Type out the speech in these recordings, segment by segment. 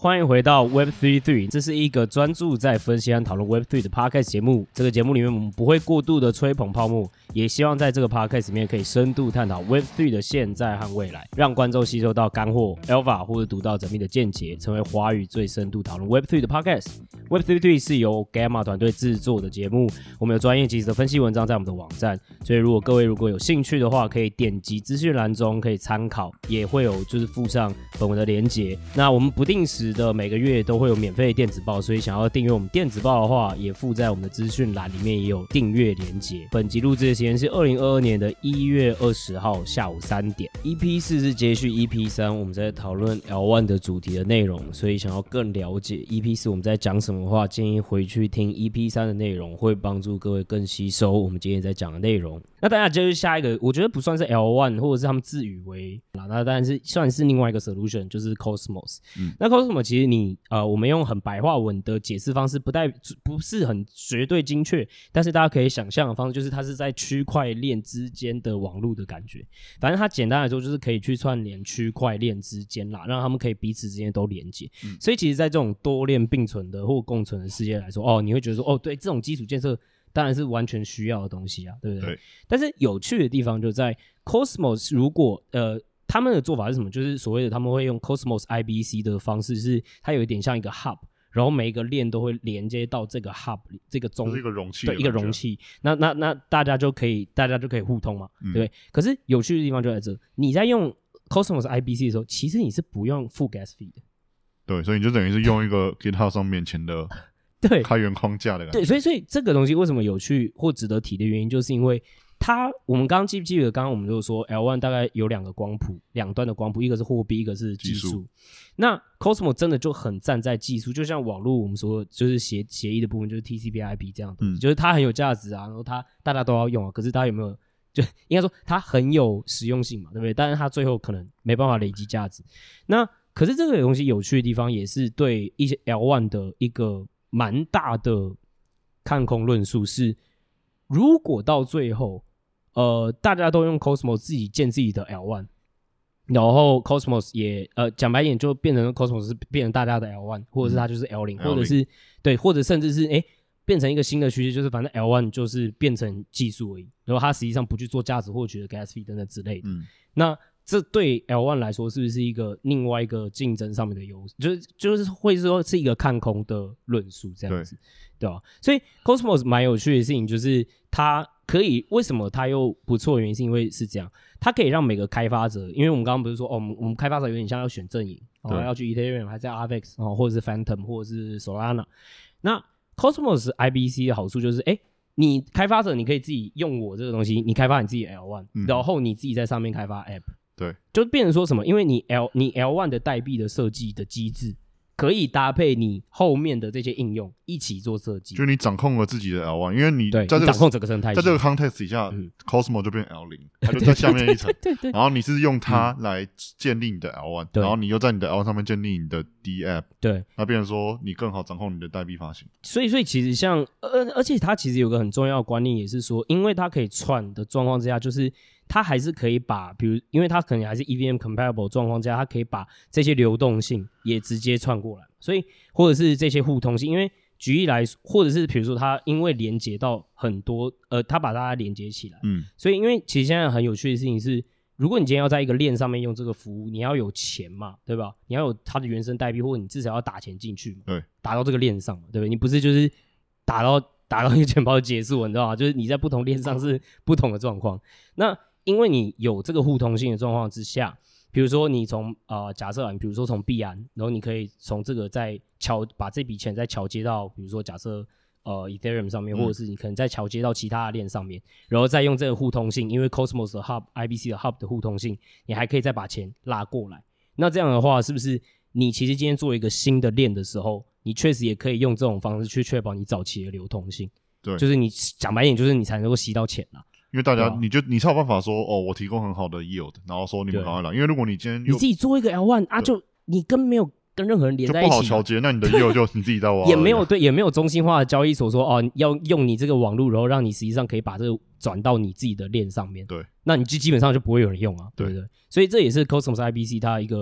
欢迎回到 Web33， 这是一个专注在分析和讨论 Web3 的 Podcast 节目。这个节目里面我们不会过度的吹捧泡沫，也希望在这个 Podcast 里面可以深度探讨 Web3 的现在和未来，让观众吸收到干货、Alpha 或者独到缜密的见解，成为华语最深度讨论 Web3 的 Podcast。Web33 是由 Gamma 团队制作的节目，我们有专业及时的分析文章在我们的网站，所以各位如果有兴趣的话，可以点击资讯栏中可以参考，也会有就是附上本文的连结。那我们不定时的每个月都会有免费的电子报，所以想要订阅我们电子报的话，也附在我们的资讯栏里面，也有订阅连结。本集录制的时间是2022年的1月20号下午3点。EP4 是接续 EP3， 我们在讨论 L1 的主题的内容，所以想要更了解 EP4 我们在讲什么的话，建议回去听 EP3 的内容，会帮助各位更吸收我们今天在讲的内容。那大家接着下一个，我觉得不算是 L1， 或者是他们自诩为那当然是算是另外一个 solution， 就是 Cosmos。那 Cosmos 其实我们用很白话文的解释方式不是很绝对精确，但是大家可以想象的方式就是它是在区块链之间的网络的感觉。反正它简单来说就是可以去串联区块链之间啦，让他们可以彼此之间都连接。所以其实在这种多链并存的或共存的世界来说，你会觉得说对，这种基础建设当然是完全需要的东西啊，对不对？但是有趣的地方就在 Cosmos， 如果他们的做法是什么？就是所谓的他们会用 Cosmos IBC 的方式，是它有一点像一个 hub， 然后每一个链都会连接到这个 hub 这个中， 就是一个容器， 对，一个容器。那大家就可以互通嘛，对不对？可是有趣的地方就在这，你在用 Cosmos IBC 的时候，其实你是不用付 gas fee 的。 对，所以你就等于是用一个 GitHub 上面前的对开源框架的感觉。 对，所以这个东西为什么有趣或值得提的原因，就是因为我们刚刚记不记得，刚刚我们就说 L1 大概有两个光谱，两端的光谱，一个是货币，一个是技术。那 Cosmos 真的就很站在技术，就像网络我们说就是协议的部分，就是 TCP/IP 这样的，就是它很有价值啊，然后大家都要用啊，可是它有没有就应该说它很有实用性嘛，对不对？但是它最后可能没办法累积价值。那可是这个东西有趣的地方，也是对一些 L1 的一个蛮大的看空论述是，如果到最后大家都用 Cosmos 自己建自己的 L1， 然后 Cosmos 也讲白一点就变成 Cosmos 是变成大家的 L1， 或者是它就是 L0，或者是对，或者甚至是变成一个新的趋势，就是反正 L1 就是变成技术而已，然后它实际上不去做价值获取的 gas fee 等等之类的。那这对 L1 来说是不是一个另外一个竞争上面的优势？就是会说是一个看空的论述这样子，对吧？所以 Cosmos 蛮有趣的事情就是它可以，为什么它又不错的原因是因为是这样，它可以让每个开发者，因为我们刚刚不是说我们开发者有点像要选阵营，要去 Ethereum 还是 Avex，或者是 Phantom 或者是 Solana。那 Cosmos IBC 的好处就是你开发者你可以自己用我这个东西，你开发你自己的 L1，然后你自己在上面开发 App。 对， 就变成说什么？因为你 L1 的代币的设计的机制可以搭配你后面的这些应用一起做设计， 就你掌控了自己的 L1， 因为你在掌控整个生态系， 在这个 context 底下，Cosmos 就变 L0， 它就在下面一层，对，然后你是用它来建立你的 L1，然后你又在你的 L1 上面建立你的 D App， 对，那变成说你更好掌控你的代币发行。所以其实像而且它其实有个很重要的观念，也是说，因为它可以串的状况之下，就是它还是可以把，比如因为它可能还是 EVM compatible 状况下，它可以把这些流动性也直接串过来，所以或者是这些互通性，因为举例来说，或者是比如说它因为连接到很多它把大家连接起来，所以因为其实现在很有趣的事情是，如果你今天要在一个链上面用这个服务，你要有钱嘛，对吧？你要有它的原生代币，或者你至少要打钱进去嘛，对，打到这个链上嘛，对不对？你不是就是打到一个钱包就结束，你知道吗？就是你在不同链上是不同的状况。那因为你有这个互通性的状况之下，比如说你从假设比如说从币安，然后你可以从这个把这笔钱再桥接到比如说假设Ethereum 上面，或者是你可能再桥接到其他的链上面，然后再用这个互通性，因为 Cosmos 的 Hub IBC 的 Hub 的互通性，你还可以再把钱拉过来。那这样的话，是不是你其实今天做一个新的链的时候，你确实也可以用这种方式去确保你早期的流通性？对，就是你讲白一点，就是你才能够吸到钱啦。 因为大家，你才有办法说我提供很好的 yield， 然后说你们赶快来。因为如果你今天你自己做一个 L1 啊，就你没有跟任何人连在一起， 就不好桥接，那你的 yield 就你自己在挖。 也没有中心化的交易所说要用你这个网络，然后让你实际上可以把这个转到你自己的链上面。对，那你就基本上就不会有人用啊，对不对？所以这也是 Cosmos IBC 它一个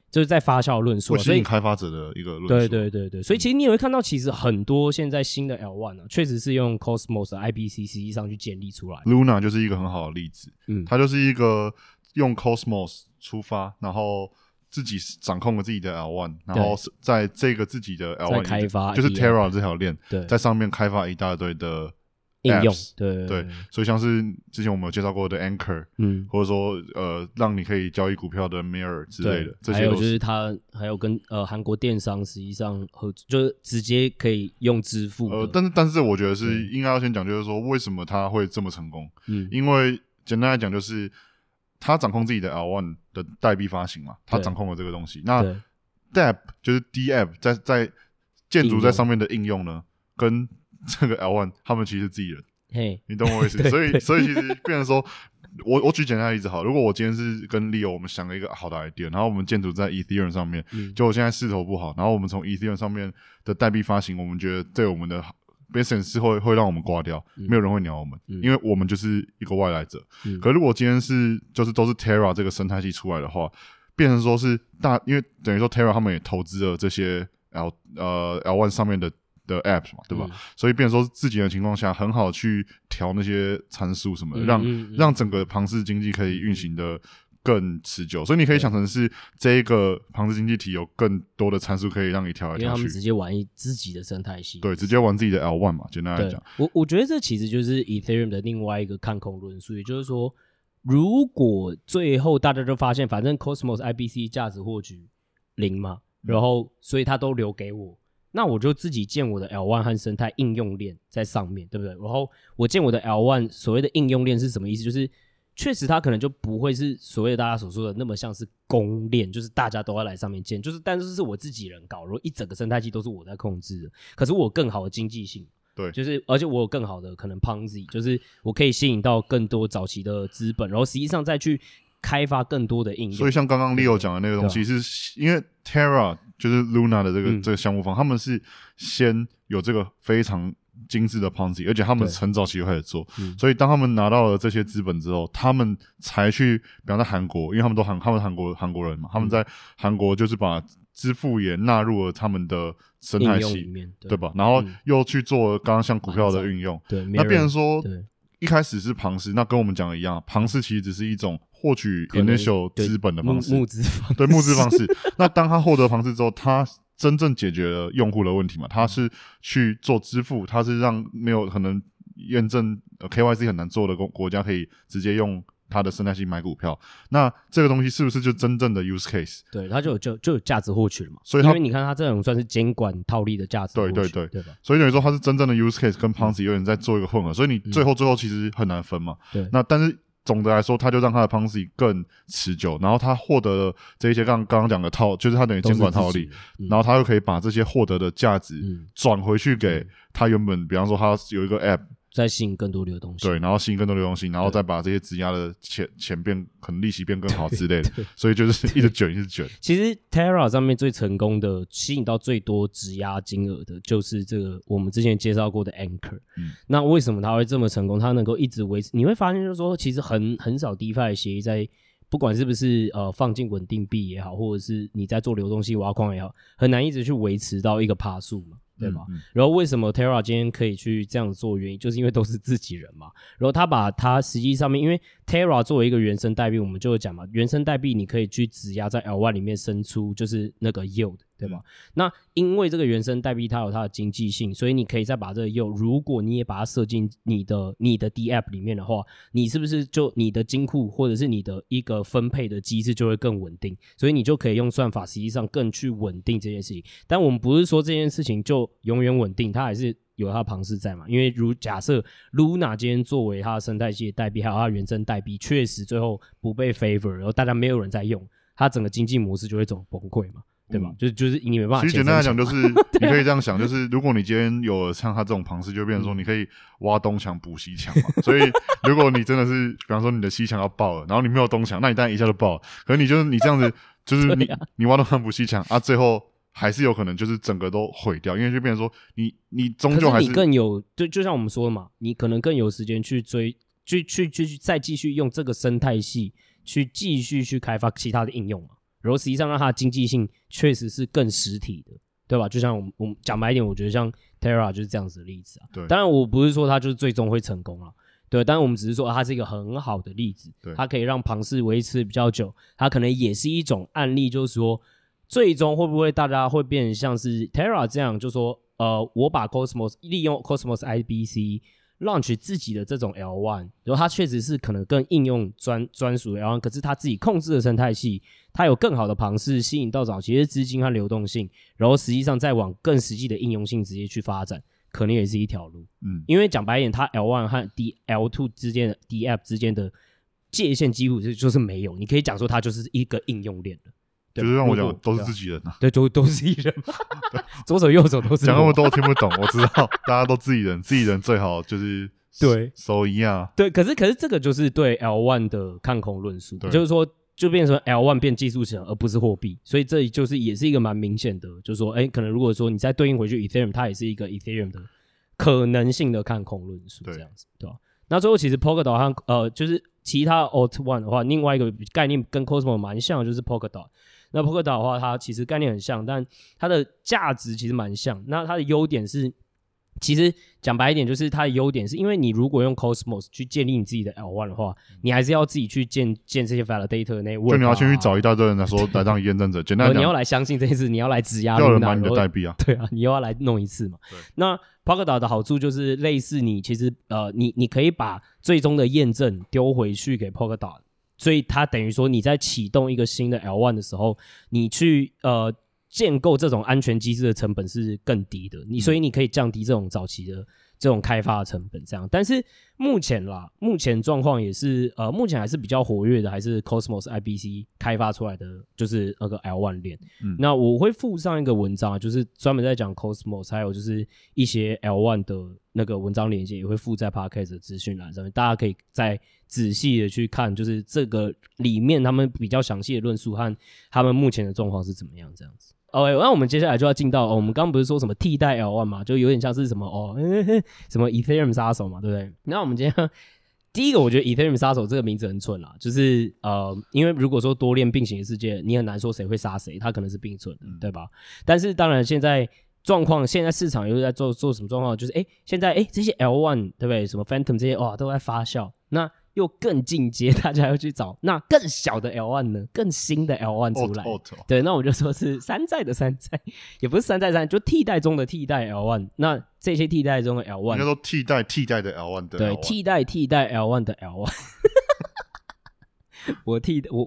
就是在发酵论述， 所以开发者的一个论述。 对，所以其实你也会看到，其实很多现在新的 L1 确实是用 Cosmos 的 IPC 实际上去建立出来。 Luna 就是一个很好的例子，它就是一个用 Cosmos 出发，然后自己掌控了自己的 L1， 然后在这个自己的 L1 开发就是 Terra 这条链，在上面开发一大堆的应用， 对，所以像是之前我们有介绍过的 Anchor，或者说让你可以交易股票的 Mirror 之类的，这些还有就是它还有跟韩国电商实际上合作，就是直接可以用支付的。 但是我觉得是应该要先讲，就是说为什么它会这么成功？因为简单来讲就是他掌控自己的 L1 的代币发行嘛，他掌控了这个东西。那 DApp 就是 DApp 在建筑在上面的应用呢，跟这个 L1 他们其实是自己人，你懂我意思？所以其实变成说，我举简单的例子好，如果我今天是跟 Leo 我们想了一个好的 idea， 然后我们建筑在 Ethereum 上面，就我现在势头不好，然后我们从 Ethereum 上面的代币发行，我们觉得对我们的 business 是会让我们挂掉，没有人会鸟我们，因为我们就是一个外来者。可如果今天就是都是 Terra 这个生态系出来的话，变成说是因为等于说 Terra 他们也投资了这些L1 上面的 apps 嘛，对吧？所以变成说自己的情况下，很好去调那些参数什么的，让整个庞氏经济可以运行的更持久。所以你可以想成是这一个庞氏经济体有更多的参数可以让你调来调去， 因为他们直接玩自己的生态系， 对，直接玩自己的 L1 嘛。简单来讲， 我觉得这其实就是 Ethereum 的另外一个看空论述，也就是说，如果最后大家都发现，反正 Cosmos IBC 价值获取0嘛，然后所以它都留给我，那我就自己建我的 L1 和生态应用链在上面，对不对？然后我建我的 L1 所谓的应用链是什么意思？就是确实它可能就不会是所谓的大家所说的那么像是公链，就是大家都要来上面建，但是是我自己人搞，然后一整个生态系都是我在控制的，可是我有更好的经济性。 对， 就是而且我有更好的可能 Ponzi， 就是我可以吸引到更多早期的资本，然后实际上再去开发更多的应用。 所以像刚刚 Leo 讲的那个东西，是因为 Terra 就是 Luna 的这个项目方，他们是先有这个非常精致的 Ponzi， 而且他们很早期就开始做，所以当他们拿到了这些资本之后，他们才去，比方在韩国，因为他们韩国人嘛，他们在韩国就是把支付也纳入了他们的生态系，对吧？然后又去做刚刚像股票的运用，那变成说一开始是庞氏，那跟我们讲的一样，庞氏其实只是一种获取 initial 资本的方式，募资方式。那当他获得庞氏之后，他真正解决了用户的问题嘛？他是去做支付，他是让没有可能验证KYC 很难做的国家可以直接用他的生态系买股票。那这个东西是不是就真正的 use case？ 对，它就有价值获取了嘛。所以因为你看它这种算是监管套利的价值获取，对吧？ 所以等于说它是真正的 use case 跟 Ponzi 有点在做一个混合，所以你最后其实很难分嘛。 对， 那但是总的来说，他就让他的 Ponzi 更持久，然后他获得了这一些刚刚讲的就是他等于监管套利，然后他又可以把这些获得的价值转回去给他原本，比方说他有一个 app。 再吸引更多流动性， 对，然后吸引更多流动性，然后再把这些质押的钱变，可能利息变更好之类的，所以就是一直卷，一直卷。 其实 Terra 上面最成功的、吸引到最多质押金额的，就是这个我们之前介绍过的 Anchor。那为什么它会这么成功？它能够一直维持？你会发现，就是说，其实很少 DeFi 的协议在。不管是不是放进稳定币也好，或者是你在做流动性挖矿也好，很难一直去维持到一个趴数嘛，对吧？然后为什么 Terra 今天可以去这样做？原因就是因为都是自己人嘛。然后他把它实际上面，因为 Terra 作为一个原生代币，我们就会讲嘛，原生代币你可以去质押在 L1 里面生出就是那个 yield， 对吧？那因为这个原生代币它有它的经济性，所以你可以再把这个 yield， 如果你也把它设进你的 DApp 里面的话，你是不是就你的金库或者是你的一个分配的机制就会更稳定？所以你就可以用算法实际上更去稳定这件事情。但我们不是说这件事情就永远稳定，它还是有它的庞氏在嘛。因为如假设 Luna 今天作为它的生态系的代币，还有它的原生代币，确实最后不被 favor， 然后大家没有人在用，它整个经济模式就会走崩溃嘛。对吧？就是你没办法。 其实简单来讲，就是你可以这样想，就是如果你今天有像他这种庞氏，就变成说你可以挖东墙补西墙嘛。所以如果你真的是，比方说你的西墙要爆了，然后你没有东墙，那你当然一下就爆了。可是你这样子，就是你挖东墙补西墙啊，最后还是有可能就是整个都毁掉，因为就变成说你终究还是你更有就像我们说的嘛，你可能更有时间去追，去再继续用这个生态系去继续去开发其他的应用嘛。 然后实际上让它的经济性确实是更实体的，对吧？就像我们讲白一点，我觉得像 Terra 就是这样子的例子啊。 对， 当然我不是说它就是最终会成功了，对，但是我们只是说它是一个很好的例子，它可以让庞氏维持比较久，它可能也是一种案例，就是说最终会不会大家会变成像是 Terra 这样，就是说我把 Cosmos 利用 Cosmos IBC launch 自己的这种 L1， 然后它确实是可能更应用专属的 L1， 可是它自己控制的生态系，它有更好的庞氏吸引到早期的资金和流动性，然后实际上再往更实际的应用性直接去发展，可能也是一条路。因为讲白一点，它 L1 和 L2 之间的 DApp 之间的界限几乎就是没有，你可以讲说它就是一个应用链了。 就是让我讲都是自己人啊， 对，都是自己人，左手右手都是。 讲那么多听不懂，我知道，大家都自己人，自己人最好就是对手一样。 对，可是这个就是对 L1 的看空论述，就是说就变成 L1 变技术层而不是货币，所以这就是也是一个蛮明显的，就是说，可能如果说你再对应回去 Ethereum， 它也是一个 Ethereum 的可能性的看空论述，这样子，对吧？那最后其实 Polkadot 和就是其他 Alt1 的话，另外一个概念跟 Cosmos 蛮像的，就是 Polkadot。那 Polkadot 的话，它其实概念很像，但它的价值其实蛮像。那它的优点是，其实讲白一点，就是它的优点是因为你如果用 Cosmos 去建立你自己的 L1 的话，你还是要自己去建这些 validator network， 就你要先去找一大堆人来说来当验证者。简单讲， 你要来相信这件事，你要来质押， 要有人买你的代币啊。 对啊，你又要来弄一次嘛。那 Polkadot 的好处就是类似你其实你可以把最终的验证丢回去给 Polkadot。所以它等于说你在启动一个新的 L1 的时候，你去建构这种安全机制的成本是更低的，所以你可以降低这种早期的这种开发的成本这样。但是目前状况也是目前还是比较活跃的，还是 Cosmos IBC 开发出来的就是那个 L1 链。那我会附上一个文章，就是专门在讲 Cosmos， 还有就是一些 L1 的那个文章连结也会附在 Podcast 的资讯栏上面，大家可以再仔细的去看，就是这个里面他们比较详细的论述和他们目前的状况是怎么样这样子。那我们接下来就要进到我们刚刚不是说什么替代 L1 嘛，就有点像是什么什么 Ethereum 杀手嘛，对不对？那我们今天第一个，我觉得 Ethereum 杀手这个名字很蠢啦，就是因为如果说多链并行的世界，你很难说谁会杀谁，它可能是并存的，对吧？但是当然现在状况，现在市场又在做什么状况？就是现在这些 L1 对不对？什么 Phantom 这些都在发酵，那又更进阶，大家要去找那更小的 L1 呢，更新的 L1 出来。对，那我就说是山寨的山寨，也不是山寨山寨，就替代中的替代 L1。那这些替代中的 L1， 应该说替代的 L1 的 L1， 对，替代 L1 的 L1。我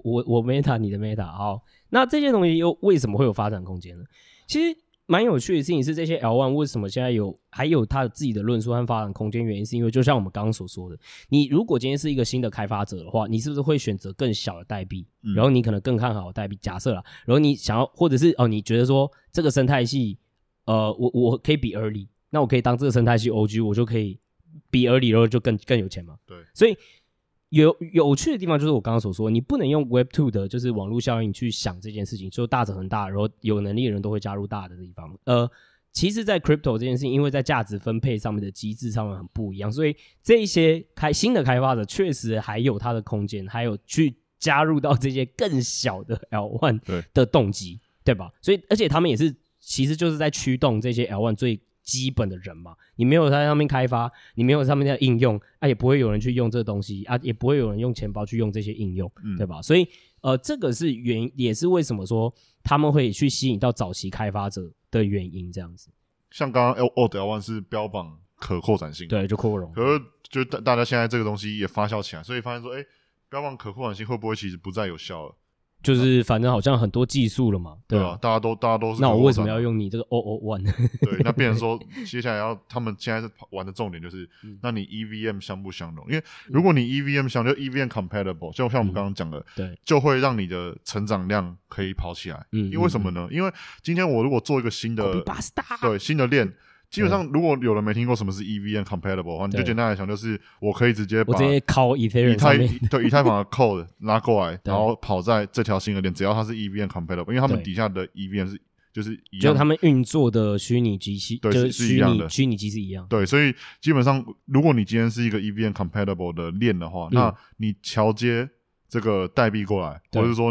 Meta， 你的 Meta。好，那这些东西又为什么会有发展空间呢？其实蛮有趣的事情是，这些 L1 为什么现在还有它自己的论述和发展空间？原因是因为就像我们刚刚所说的，你如果今天是一个新的开发者的话，你是不是会选择更小的代币？然后你可能更看好的代币，假设啦，然后你想要，或者是你觉得说这个生态系，我可以比 early， 那我可以当这个生态系 OG， 我就可以比 early， 然后就更有钱嘛。 对， 所以有趣的地方就是我刚刚所说，你不能用 Web2 的就是网络效应去想这件事情，就大者恒大，然后有能力的人都会加入大的地方。其实在 Crypto 这件事情，因为在价值分配上面的机制上面很不一样，所以这一些新的开发者确实还有它的空间，还有去加入到这些更小的 L1 的动机， 对吧？所以而且他们也是其实就是在驱动这些 L1 最基本的人嘛，你没有在上面开发，你没有上面的应用也不会有人去用这个东西也不会有人用钱包去用这些应用，对吧？所以这个是也是为什么说他们会去吸引到早期开发者的原因，这样子。 像刚刚 L1 是标榜可扩展性， 对，就扩容。 可是就大家现在这个东西也发酵起来，所以发现说，标榜可扩展性会不会其实不再有效了？ 就是反正好像很多技术了嘛，对吧？ 大家都是。 那我为什么要用你这个 001？ 对，那变成说接下来他们现在是玩的重点就是，那你 EVM 相不相容？因为如果你 EVM 相，就 EVM compatible， 就像我们刚刚讲的， 对， 就会让你的成长量可以跑起来。因为什么呢？因为今天我如果做一个新的链。基本上，如果有人没听过什么是 EVM compatible 的话，你就简单来讲，就是我可以直接把拷 Ethereum 上面以太坊的 code 拉过来，然后跑在这条新的链，只要它是 EVM compatible， 因为他们底下的 EVM 就是一样， 就是他们运作的虚拟机器， 对， 就是是一样的， 虚拟机是一样。 对，所以基本上，如果你今天是一个 EVM compatible 的链的话，那你桥接这个代币过来，或者是说你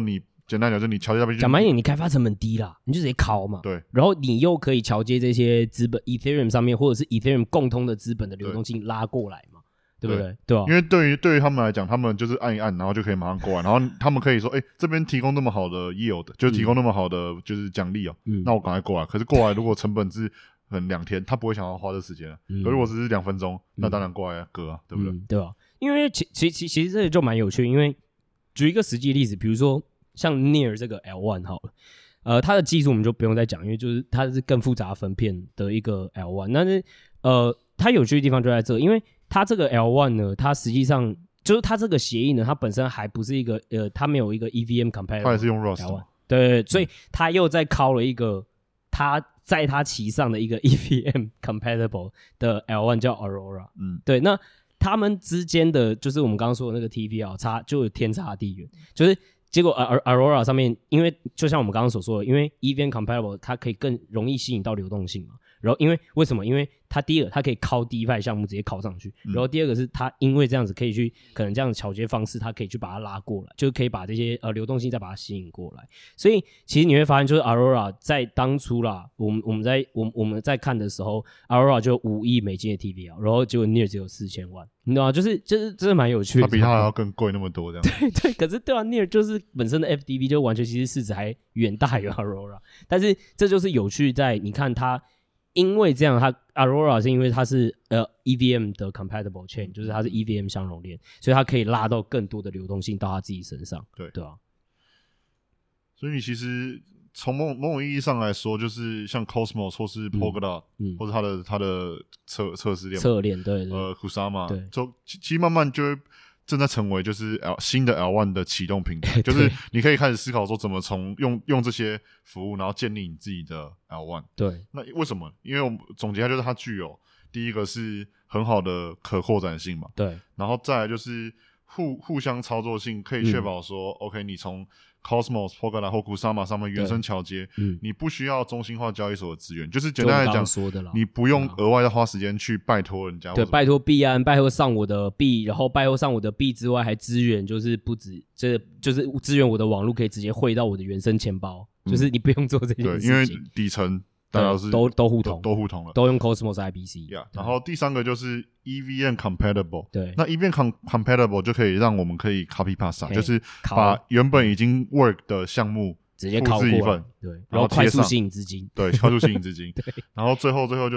简单讲，就是你桥接代币， 讲白一点，你开发成本低啦，你就直接拷嘛。 对， 然后你又可以桥接这些资本 ，Ethereum 上面或者是 Ethereum 共通的资本的流动性拉过来嘛，对不对？对吧？ 因为对于他们来讲，他们就是按一按，然后就可以马上过来，然后他们可以说，这边提供那么好的 yield， 就是提供那么好的就是奖励哦，那我赶快过来。可是过来如果成本是2天，他不会想要花这时间啊。可如果只是2分钟，那当然过来割啊，对不对？ 对吧？因为其实这个就蛮有趣，因为举一个实际例子，比如说像 Near 这个 L1 好了，它的技术我们就不用再讲，因为就是它是更复杂分片的一个 L1，但是它有趣的地方就在这，因为它这个 L1 呢，它实际上就是它这个协议呢，它本身还不是一个它没有一个 EVM compatible， 它也是用 Rust， 对，所以它又再拷了一个它在它旗上的一个 EVM compatible 的 L1 叫 Aurora， 对，那他们之间的就是我们刚刚说的那个 TVL 就有天差地远，就是结果 Aurora 上面，因为就像我们刚刚所说的，因为 EVM compatible 它可以更容易吸引到流动性嘛。然后为什么？因为它第一个它可以拷 DeFi 项目直接拷上去，然后第二个是它因为这样子可以去可能这样的桥接方式，它可以去把它拉过来，就可以把这些流动性再把它吸引过来。所以其实你会发现，就是 Aurora 在当初啦，我们在看的时候 ，Aurora 就5亿美金的 TVL， 然后结果 Near 只有4000万，你知道吗？就是真的蛮有趣的。 它比它还要更贵那么多这样。 对，可是对啊 ，Near 就是本身的 FDV 就完全其实市值还远大于 Aurora， 但是这就是有趣在你看它。因为这样，它 Aurora 是因为它是EVM 的 compatible chain， 就是它是 EVM 相容链，所以它可以拉到更多的流动性到它自己身上，对啊。 所以你其实从某种意义上来说，就是像 Cosmos 或是 Polkadot，或者它的测试链， 对 ，Kusama， 对， 就其实慢慢就会正在成为就是新的 L1 的启动平台，就是你可以开始思考说怎么从用这些服务，然后建立你自己的 L1。 对， 那为什么？因为我们总结下就是它具有第一个是很好的可扩展性嘛， 对， 然后再来就是互相操作性，可以确保说，OK， 你从Cosmos、Polkadot 或 Kusama 上面原生桥接，你不需要中心化交易所的资源，就是简单来讲，你不用额外的花时间去拜托人家， 对，拜托币安，拜托上我的币，然后拜托上我的币之外，还支援就是不止，这就是支援我的网络可以直接汇到我的原生钱包，就是你不用做这件事情， 对，因为底层大家是都互通， 都互通了， 都用 Cosmos IBC。 然后第三个就是 EVM compatible， 对， 那 EVM compatible 就可以让我们可以 copy pasta， 就是把原本已经 work 的项目直接拷一份， 对，然后快速吸引资金， 对，快速吸引资金，对，然后最后就是，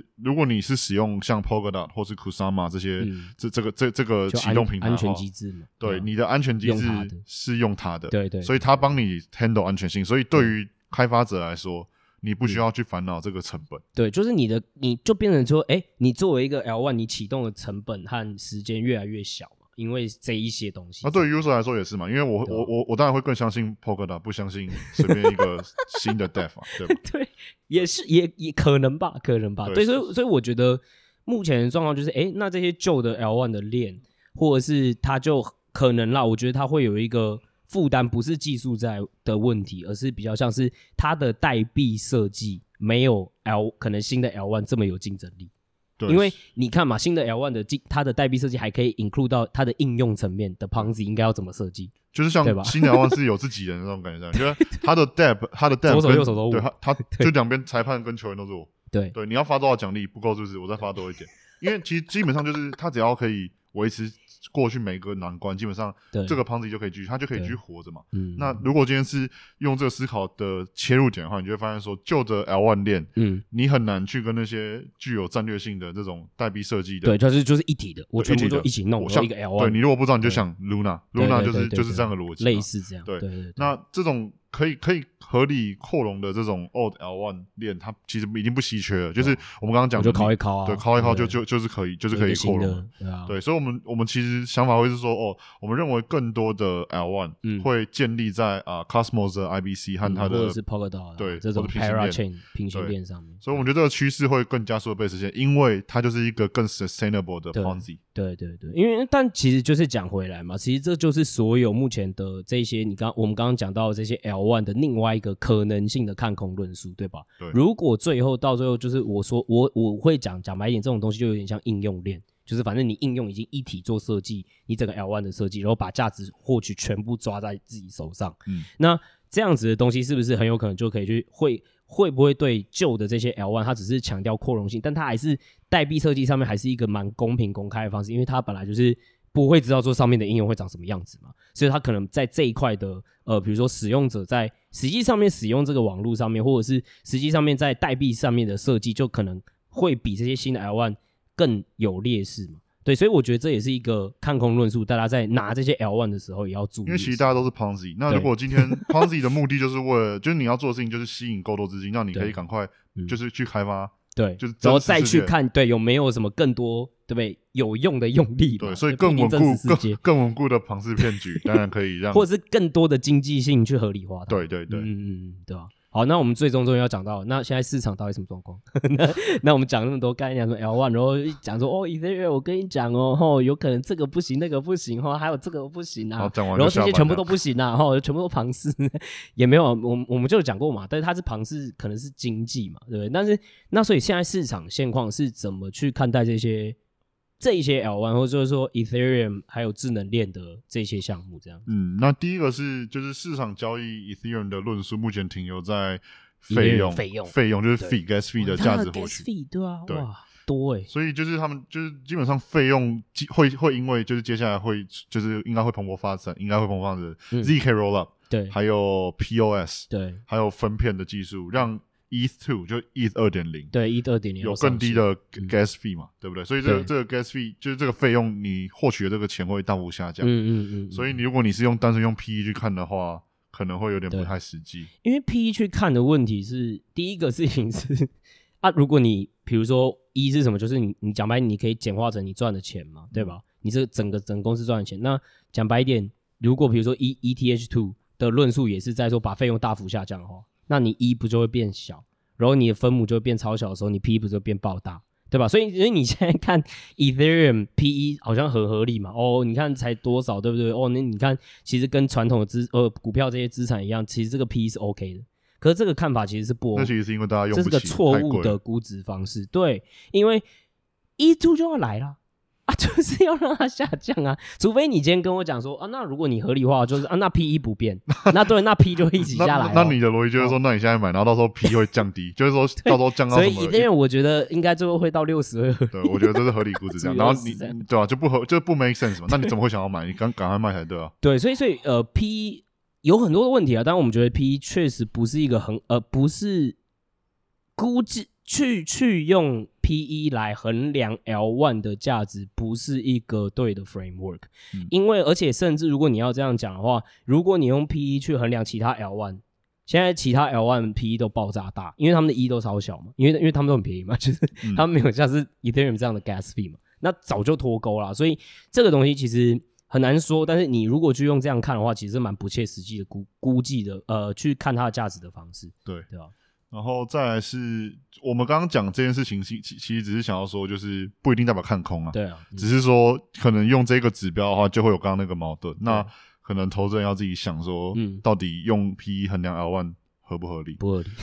如果你是使用像 Polkadot 或是 Kusama 这些，这个启动平台的话， 安全机制嘛， 对，你的安全机制是用它的， 对， 所以它帮你 handle 安全性，所以对于开发者来说，你不需要去烦恼这个成本。 对，就是你就变成说，你作为一个 L1， 你启动的成本和时间越来越小嘛，因为这一些东西。 那对于 user 来说也是嘛，因为我当然会更相信 Polkadot， 不相信随便一个新的 DEF 嘛，对吧？ 对，也是也可能吧，对，所以我觉得目前的状况就是，那这些旧的 L1 的链，或者是它就可能啦，我觉得它会有一个负担，不是技术在的问题，而是比较像是它的代币设计没有可能新的 L1 这么有竞争力。因为你看嘛，新的 L1 的它的代币设计还可以 include 到它的应用层面的 Ponzi 应该要怎么设计， 就是像新的 L1 是有自己人的那种感觉，就是它的 DApp 左手右手都我， 对，它就两边裁判跟球员都是我， 对， 你要发多少奖励不够是不是？我再发多一点，因为其实基本上就是它只要可以维持过去每个难关，基本上这个 Ponzi 就可以继续，它就可以继续活着嘛。那如果今天是用这个思考的切入点的话，你就会发现说，旧的 L1 链，你很难去跟那些具有战略性的这种代币设计的， 对，就是一体的，我全部都一起弄，像一个 L1。 对，你如果不知道，你就想 Luna 就是这样的逻辑， 类似这样。 对，那这种可以合理扩容的这种 Old L1 链，它其实已经不稀缺了。就是我们刚刚讲的， 就拷一拷啊， 对，拷一拷就是可以扩容，对，所以我们其实想法会是说，我们认为更多的 L1 会建立在Cosmos 的 IBC 和它的或者是 Polkadot 对这种 Parachain 平行链上面， 所以我们觉得这个趋势会更加速的被实现，因为它就是一个更 sustainable 的 Ponzi。 对，因为但其实就是讲回来嘛，其实这就是所有目前的这些我们刚刚讲到的这些 L1 的另外一个可能性的看空论述，对吧？对，如果到最后就是我说我会讲白一点，这种东西就有点像应用链。 就是反正你应用已经一体做设计，你整个 L1 的设计，然后把价值获取全部抓在自己手上。那这样子的东西是不是很有可能就可以去会不会对旧的这些 L1 它只是强调扩容性，但它还是代币设计上面还是一个蛮公平公开的方式，因为它本来就是不会知道说上面的应用会长什么样子嘛，所以它可能在这一块的比如说使用者在实际上面使用这个网络上面，或者是实际上面在代币上面的设计，就可能会比这些新的 L1 更有劣势嘛。对，所以我觉得这也是一个看空论述，大家在拿这些 L1 的时候也要注意。 因为其实大家都是 Ponzi， 那如果今天 Ponzi 的目的就是为了，就是你要做的事情就是吸引够多资金，让你可以赶快就是去开发， 对， 就是然后再去看对有没有什么更多对不对有用的用力嘛， 对，所以更稳固的庞氏骗局，当然可以让， 或者是更多的经济性去合理化它。 对对对， 对吧？好，那我们最终要讲到，那现在市场到底什么状况？那我们讲那么多，刚才讲说 L1， 然后讲说Ethereum， 我跟你讲有可能这个不行，那个不行还有这个不行啊，然后这些全部都不行啊，全部都庞氏也没有，我们就讲过嘛，但是它是庞氏，可能是经济嘛，对不对？但是那所以现在市场现况是怎么去看待这些 L1， 或者就是说 Ethereum 还有智能链的这些项目这样？ 那第一个是就是市场交易 Ethereum 的论述目前停留在费用就是 gas fee 的价值获取， gas fee 对啊，对哇多耶， 所以就是他们就是基本上费用会因为就是接下来会就是应该会蓬勃发展，ZK Rollup 对， 还有 POS 对， 还有分片的技术让ETH2 就 ETH 2.0 对 ETH 2.0 有更低的 gas fee 嘛，对不对？所以这个 gas fee 就是这个费用，你获取的这个钱会大幅下降。所以如果你是单纯用 PE 去看的话，可能会有点不太实际。 因为 PE 去看的问题是，第一个事情是如果你比如说是什么，就是你讲白你可以简化成你赚的钱嘛，对吧？你这整个公司赚的钱，那讲白一点，如果比如说 ETH2 的论述也是在说把费用大幅下降的话，那你不就会变小，然后你的分母就会变超小的时候，你 PE 不就变爆大，对吧？所以你现在看 Ethereum PE 好像很合理嘛，你看才多少，对不对？那你看其实跟传统的股票这些资产一样，其实这个 PE 是 OK 的。可是这个看法其实是不 OK， 那其实是因为大家用不起， 这是个错误的估值方式。对，因为 E2 就要来了就是要让它下降啊，除非你今天跟我讲说那如果你合理化就是那 PE 不变，那对，那 P 就会一起下来。 那你的逻辑就是说，那你现在买，然后到时候 P 会降低，就是说到时候降到什么？ 所以因为我觉得应该最后会到62。 对，我觉得这是合理估值这样。然后你对吧？就不 make sense 嘛？那你怎么会想要买？你赶快卖才对啊。 对，所以PE 有很多的问题啊，但我们觉得 PE 确实不是一个不是估计去用 PE 来衡量 L1 的价值，不是一个对的 framework。因为而且甚至如果你要这样讲的话，如果你用 PE 去衡量其他 L1， 现在其他 L1 PE 都爆炸大，因为他们的 E 都超小嘛，因为他们都很便宜嘛，就是他们没有像是 Ethereum 这样的 gas fee 嘛，那早就脱钩了。所以这个东西其实很难说，但是你如果去用这样看的话，其实蛮不切实际的估计的，去看它的价值的方式，对吧？ 然后再来是我们刚刚讲这件事情，其实只是想要说，就是不一定代表看空啊， 对啊， 只是说可能用这个指标的话，就会有刚刚那个矛盾。那可能投资人要自己想说，到底用 PE 衡量 L1 合不合理？ 不合理。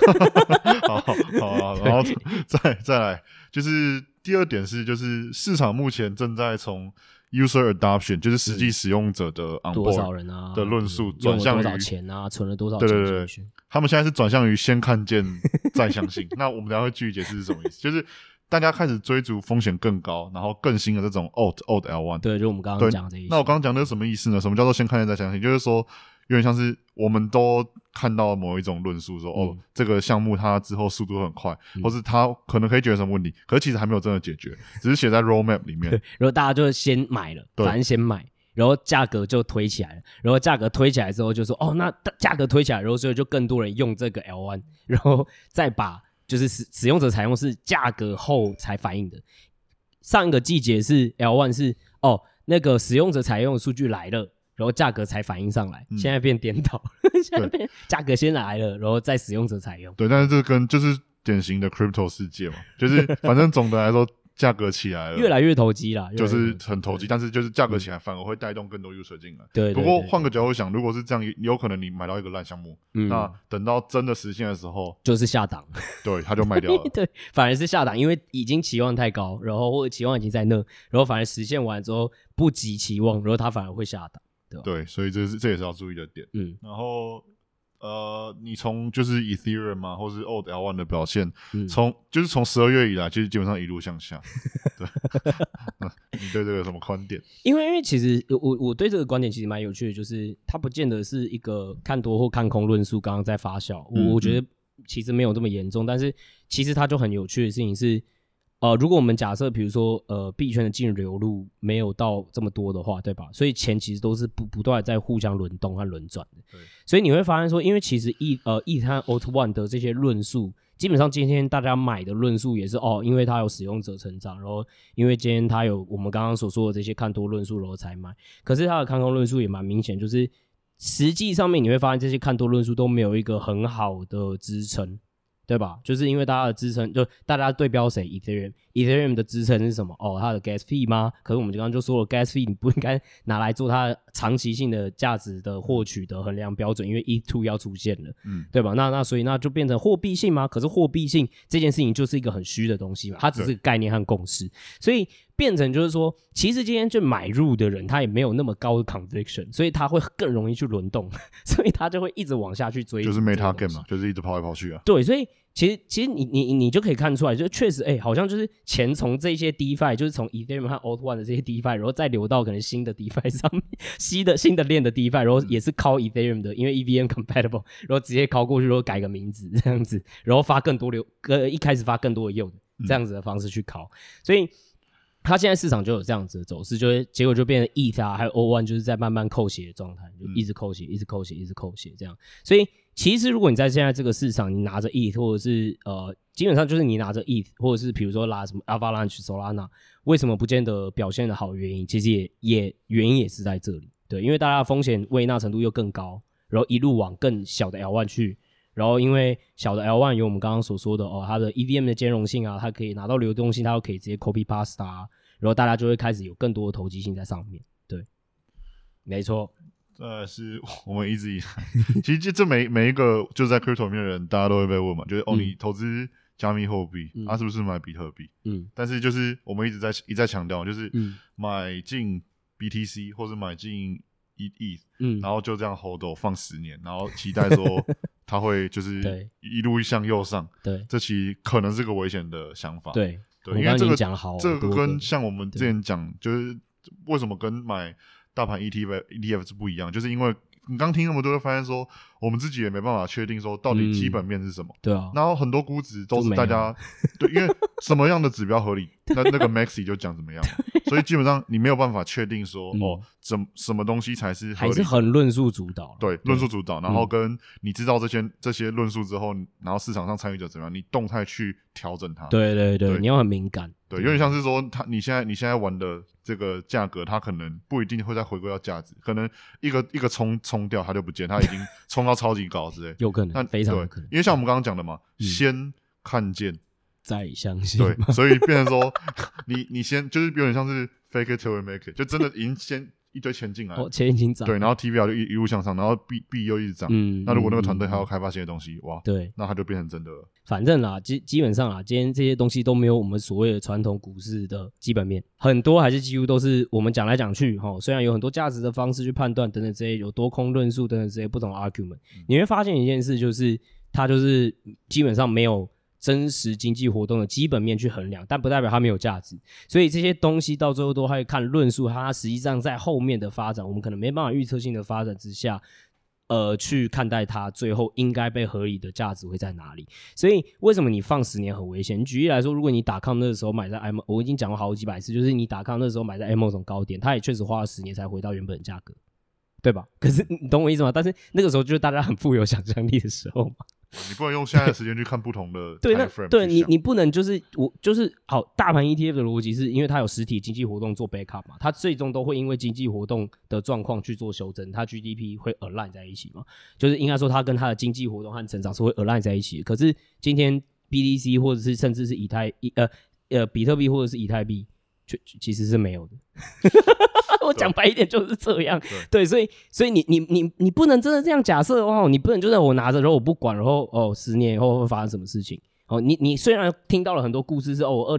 好，然后再来，就是第二点是，就是市场目前正在从user adoption 就是实际使用者的 onboard 多少人啊的论述转向于多少钱啊，存了多少钱进去。 对，他们现在是转向于先看见再相信。那我们等一下会具体解释是什么意思，就是大家开始追逐风险更高然后更新的这种 old L1。 对，就我们刚刚讲的这一些。 那我刚刚讲的是什么意思呢？什么叫做先看见再相信？就是说有点像是我们都看到某一种论述说这个项目它之后速度很快，或是它可能可以解决什么问题，可是其实还没有真的解决，只是写在 roadmap 里面。 然后大家就先买了，反正先买，然后价格就推起来了，然后价格推起来之后就说那价格推起来，然后所以就更多人用这个 L1， 然后再把就是使用者采用是价格后才反应的。上一个季节是 L1 是那个使用者采用的数据来了，然后价格才反应上来，现在变颠倒，现在变价格先来了，然后再使用者采用。 对，但是这跟就是典型的 crypto 世界嘛，就是反正总的来说价格起来了， 越来越投机啦， 就是很投机，但是就是价格起来反而会带动更多 user 进来。 对， 不过换个角度想，如果是这样，有可能你买到一个烂项目，那等到真的实现的时候， 就是下档， 对，他就卖掉了。 对，反而是下档，因为已经期望太高，然后或者期望已经在那，然后反而实现完之后不及期望，然后他反而会下档，对吧？ 对，所以这也是要注意的点。然后你从就是 Ethereum 嘛，或是 Old L1 的表现，从12月以来，其实基本上一路向下。对，你对这个有什么观点？ 因为其实我对这个观点其实蛮有趣的，就是它不见得是一个看多或看空论述刚刚在发酵，我觉得其实没有这么严重，但是其实它就很有趣的事情是。如果我们假设比如说币圈的净流入没有到这么多的话，对吧？所以钱其实都是不断的在互相轮动和轮转的。对，所以你会发现说，因为其实ETH 和 Alt1 的这些论述，基本上今天大家买的论述也是因为它有使用者成长，然后因为今天它有我们刚刚所说的这些看多论述，然后才买。可是它的看空论述也蛮明显，就是实际上面你会发现这些看多论述都没有一个很好的支撑。对吧？就是因为大家的支撑，就大家对标谁 Ethereum 的支撑是什么？它的 gas fee 吗？可是我们刚刚就说了 gas fee 你不应该拿来做它长期性的价值的获取的衡量标准，因为 ETH2 要出现了，对吧？那所以那就变成货币性吗？可是货币性这件事情就是一个很虚的东西嘛，它只是个概念和共识，所以变成就是说，其实今天就买入的人他也没有那么高的 conviction， 所以他会更容易去轮动，所以他就会一直往下去追， 就是 meta game 嘛，就是一直跑来跑去啊。 对，所以其实你就可以看出来，就确实好像就是钱从这些 DeFi， 就是从 Ethereum 和 Alt1 的这些 DeFi， 然后再流到可能新的 DeFi 上面，新的链的 DeFi， 然后也是靠 Ethereum 的，因为 EVM compatible， 然后直接靠过去，然后改个名字这样子，然后发更多一开始发更多的yield，这样子的方式去靠，所以。它现在市场就有这样子的走势，结果就变成 ETH 还有 O1 就是在慢慢扣血的状态，就一直扣血，一直扣血，一直扣血这样。所以其实如果你在现在这个市场，你拿着 ETH 或者是基本上就是你拿着 ETH 或者是比如说拉什么 Avalanche、Solana， 为什么不见得表现的好的原因，其实原因也是在这里，对，因为大家的风险胃纳程度又更高，然后一路往更小的 L1 去。然后因为小的 L1 有我们刚刚所说的它的 EVM 的兼容性啊，它可以拿到流动性，它又可以直接 copy pasta 啊，然后大家就会开始有更多的投机性在上面。对，没错。 是我们一直以来，其实这每一个就是在 crypto 里面的人，大家都会被问嘛，就是你投资加密货币，是不是买比特币？但是就是我们一直在强调，就是买进 BTC 或是买进ETH，然后就这样 hold 放10年，然后期待说它会就是一路向右上，对，这其实可能是个危险的想法，对，因为这个跟像我们之前讲，就是为什么跟买大盘 ETF 是不一样，就是因为你刚听那么多，就发现说我们自己也没办法确定说到底基本面是什么，对啊，然后很多估值都是大家对，因为什么样的指标合理，那个 Maxi 就讲怎么样，所以基本上你没有办法确定说什么东西才是合理，还是很论述主导，对，论述主导，然后跟你知道这些论述之后，然后市场上参与者怎么样，你动态去调整它，对，你要很敏感，对，有点像是说你现在玩的这个价格，它可能不一定会再回归到价值，可能一个冲掉它就不见，它已经冲到超级高之类，有可能，非常有可能，因为像我们刚刚讲的嘛，先看见再相信，对，所以变成说你先就是有点像是 fake it till you make it， 就真的已经先一堆钱进来，钱已经涨，对，然后 TVL 就一路向上，然后币又一直涨，那如果那个团队还要开发新的东西，哇，对，那它就变成真的了。反正啦，基本上啦，今天这些东西都没有我们所谓的传统股市的基本面，很多还是几乎都是我们讲来讲去虽然有很多价值的方式去判断等等这些有多空论述等等这些不同的 argument， 你会发现一件事，就是它就是基本上没有真实经济活动的基本面去衡量，但不代表它没有价值，所以这些东西到最后都会看论述它实际上在后面的发展，我们可能没办法预测性的发展之下去看待它最后应该被合理的价值会在哪里。所以为什么你放10年很危险？举例来说，如果你打抗那个时候买在 Amazon， 我已经讲过好几百次，就是你打抗那时候买在 Amazon 高点，它也确实花了10年才回到原本的价格，对吧？可是你懂我意思吗？但是那个时候就是大家很富有想象力的时候嘛。 你不能用现在的时间去看不同的对，对你不能就是好，大盘 ETF 的逻辑是因为它有实体经济活动做 backup 嘛，它最终都会因为经济活动的状况去做修正，它 GDP 会 align 在一起嘛，就是应该说它跟它的经济活动和成长是会 align 在一起的。可是今天 BTC 或者是甚至是比特币或者是以太币其实是没有的。我讲白一点就是这样，对，所以你不能真的这样假设的话，你不能就是我拿着然后我不管，然后10年以后会发生什么事情。你虽然听到了很多故事是我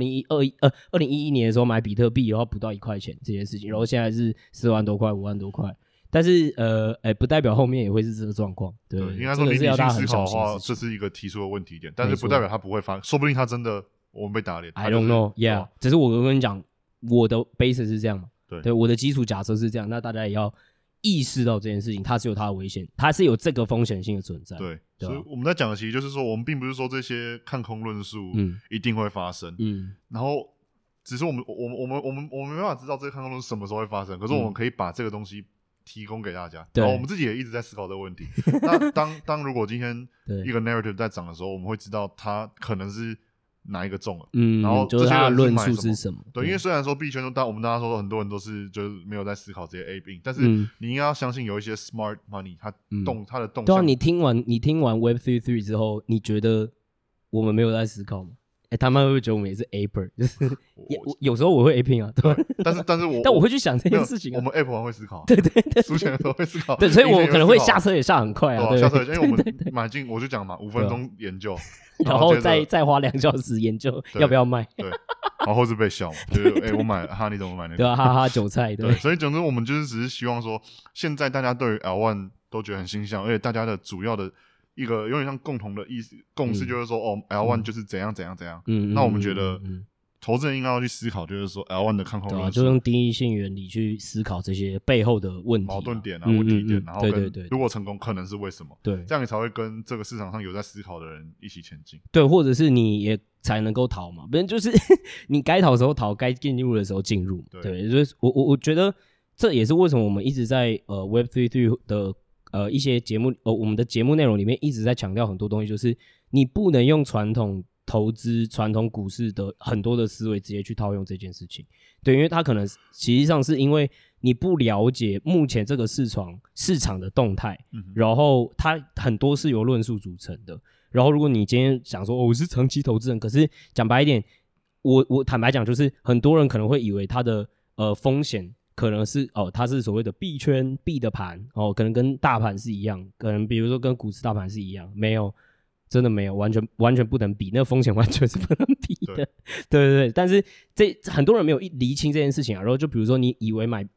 2011年的时候买比特币然后不到1块钱这件事情，然后现在是4万多块5万多块，但是不代表后面也会是这个状况。对， 应该说你理性思考的话，这是一个提出的问题点，但是不代表它不会发，说不定它真的我们被打脸。 I don't know， yeah， 只是我跟你讲，我的 basis 是这样嘛，对，我的基础假设是这样，那大家也要意识到这件事情，它是有它的危险，它是有这个风险性的存在。 对，所以我们在讲的其实就是说，我们并不是说这些看空论述一定会发生，然后只是我们没办法知道这个看空论述什么时候会发生，可是我们可以把这个东西提供给大家，然后我们自己也一直在思考这个问题。那当如果今天一个 narrative 在涨的时候，我们会知道它可能是哪一个中了，然后这些人论述是什么？ 对，因为虽然说币圈我们大家说很多人都是就是没有在思考这些 A 病，但是你应该要相信有一些 smart money， 它的动向。 对啊，你听完 Web3 之后，你觉得我们没有在思考吗？他们会不会觉得我们也是 Aper？ 就是有时候我会 Aping 啊，对，但我会去想这件事情啊。 我们 Ape 完会思考， 对， 输钱的时候会思考， 对，所以我可能会下车也下很快啊，对， 下车，因为我们买进我就讲嘛，5分钟研究， 然后再花2小时研究要不要卖， 对，然后是被笑嘛，就是我买哈，你怎么买那个？ 对啊，哈哈韭菜， 对，所以总之我们就是只是希望说，现在大家对于 L1 都觉得很新鲜，而且大家的主要的一个有点像共同的意思共识就是说L1 就是怎样怎样怎样，那我们觉得投资人应该要去思考，就是说 L1 的看空论述， 就用第一性原理去思考这些背后的问题、 矛盾点啊、问题点，然后跟对， 如果成功可能是为什么？ 对， 这样你才会跟这个市场上有在思考的人一起前进。 对，或者是你也才能够逃嘛，不然就是你该逃的时候逃，该进入的时候进入。对，就是我觉得这也是为什么我们一直在Web3 的一些节目我们的节目内容里面一直在强调很多东西，就是你不能用传统投资、传统股市的很多的思维直接去套用这件事情。对，因为它可能实际上是因为你不了解目前这个市场的动态，然后它很多是由论述组成的。然后如果你今天想说我是长期投资人，可是讲白一点，我坦白讲，就是很多人可能会以为它的风险可能是它是所谓的币圈币的盘可能跟大盘是一样，可能比如说跟股市大盘是一样，没有，真的没有，完全不能比，那个风险完全是不能比的。对，但是很多人没有厘清这件事情啊。然后就比如说你以为买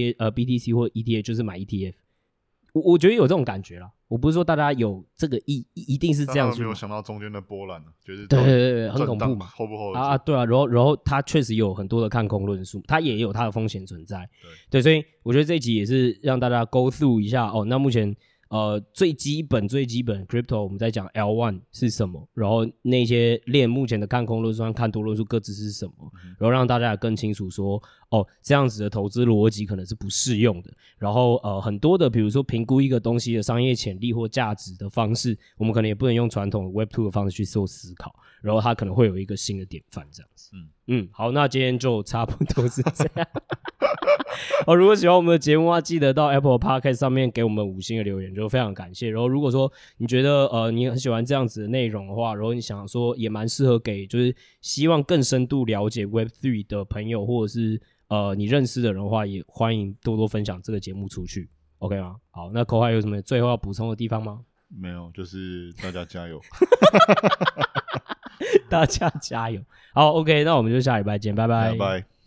BTC 或 ETF 就是买 ETF， 我觉得有这种感觉啦。我不是说大家有这个一定是这样， 没有想到中间的波澜，就是对，很恐怖嘛， 后不后啊？对啊，然后它确实有很多的看空论述，它也有它的风险存在。对，所以我觉得这一集也是让大家 go through 一下那目前最基本 crypto 我们在讲 L1 是什么，然后那些链目前的看空论述和看多论述各自是什么，然后让大家更清楚说这样子的投资逻辑可能是不适用的。然后很多的比如说评估一个东西的商业潜力或价值的方式，我们可能也不能用传统的 Web2 的方式去做思考，然后它可能会有一个新的典范这样子。好，那今天就差不多是这样。如果喜欢我们的节目的话，记得到 Apple Podcast 上面给我们5星的留言，就非常感谢。然后如果说你觉得你很喜欢这样子的内容的话，然后你想说也蛮适合给就是希望更深度了解 Web3 的朋友，或者是你认识的人的话，也欢迎多多分享这个节目出去 OK 吗？好，那口海有什么最后要补充的地方吗？ 没有，就是大家加油。 大家加油。好 OK， 那我们就下礼拜见，拜拜。 拜拜。